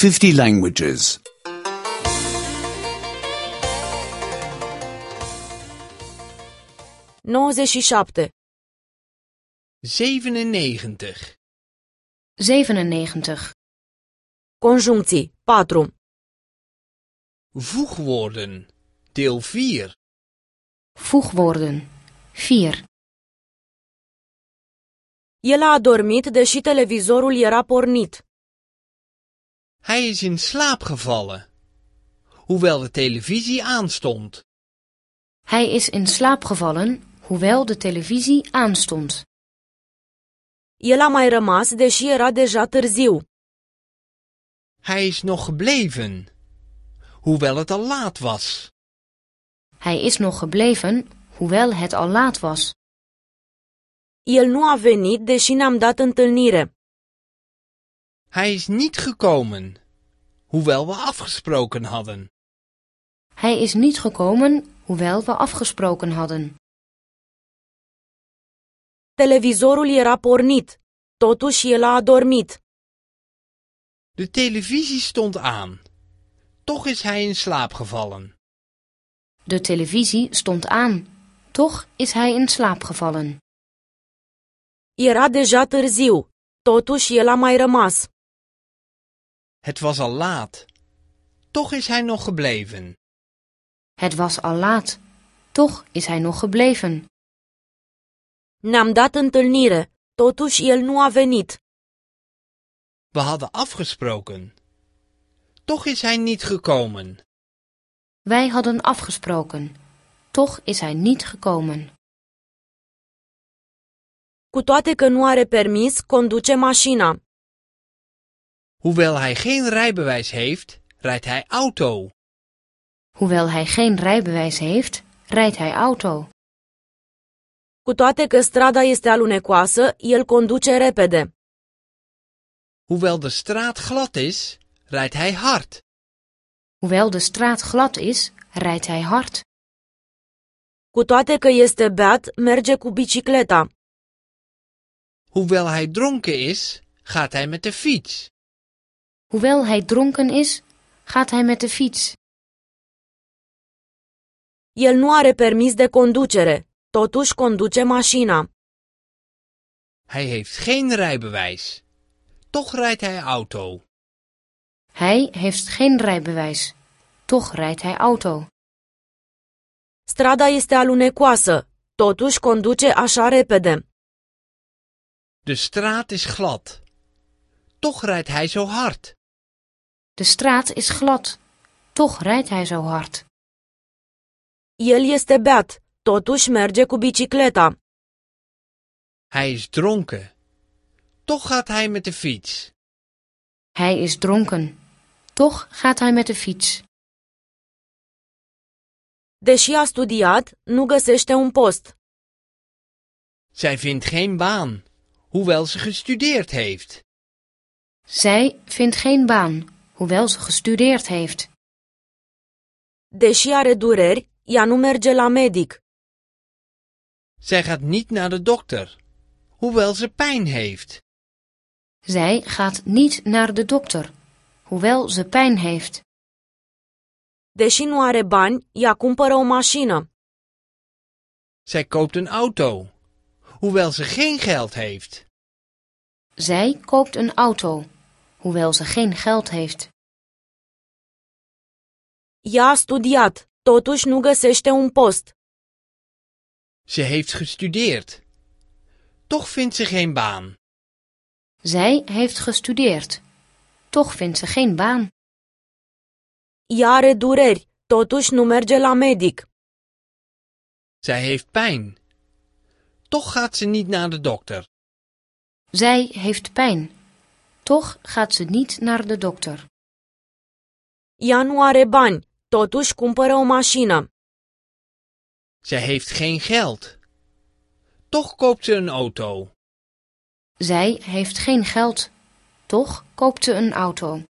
50 languages. 97. 97. 97. Conjuncții. 4. Voegwoorden. Deel 4. Voegwoorden. 4. El a adormit deși televizorul era pornit. Hij is in slaap gevallen, hoewel de televisie aanstond. Hij is in slaap gevallen, hoewel de televisie aanstond. El a mai rămas deși era deja târziu. Hij is nog gebleven, hoewel het al laat was. Hij is nog gebleven, hoewel het al laat was. El nu a venit deși ne-am dat întâlnire. Hij is niet gekomen, hoewel we afgesproken hadden. Hij is niet gekomen, hoewel we afgesproken hadden. Televizorul era pornit, totuși el a adormit. De televisie stond aan, toch is hij in slaap gevallen. De televisie stond aan, toch is hij in slaap gevallen. Era deja târziu, totuși el a mai rămas. Het was al laat, toch is hij nog gebleven. Het was al laat, toch is hij nog gebleven. Ne-am dat întâlnire, totuși el nu a venit. We hadden afgesproken, toch is hij niet gekomen. Wij hadden afgesproken, toch is hij niet gekomen. Cu toate că nu are permis, conduce mașina. Hoewel hij geen rijbewijs heeft, rijdt hij auto. Hoewel hij geen rijbewijs heeft, rijdt hij auto. Cu toate că strada este alunecoasă, el conduce repede. Hoewel de straat glad is, rijdt hij hard. Hoewel de straat glad is, rijdt hij hard. Cu toate că este beat, merge cu bicicleta. Hoewel hij dronken is, gaat hij met de fiets. Hoewel hij dronken is, gaat hij met de fiets. El nu are permis de conducere, totuși conduce mașina. Hij heeft geen rijbewijs, toch rijdt hij auto. Hij heeft geen rijbewijs, toch rijdt hij auto. Strada este alunecoasă, totuși conduce așa repede. De straat is glad, toch rijdt hij zo hard. De straat is glad, toch rijdt hij zo hard. El este beat, totuși merge cu bicicleta. Hij is dronken, toch gaat hij met de fiets. Hij is dronken, toch gaat hij met de fiets. Deși a studiat, nu găsește un post. Zij vindt geen baan, hoewel ze gestudeerd heeft. Zij vindt geen baan, hoewel ze gestudeerd heeft. Deși are dureri, ea nu merge la medic. Zij gaat niet naar de dokter, hoewel ze pijn heeft. Zij gaat niet naar de dokter, hoewel ze pijn heeft. Deși nu are bani, ea cumpără o mașină. Zij koopt een auto, hoewel ze geen geld heeft. Zij koopt een auto, hoewel ze geen geld heeft. Ea a studiat, totuși nu găsește un post. Ze heeft gestudeerd, toch vindt ze geen baan. Zij heeft gestudeerd, toch vindt ze geen baan. Ea are dureri, totuși nu merge la medic. Zij heeft pijn, toch gaat ze niet naar de dokter. Zij heeft pijn, toch gaat ze niet naar de dokter. Ea nu are bani, totuși cumpără o mașină. Zij heeft geen geld, toch koopt ze een auto. Zij heeft geen geld, toch koopt ze een auto.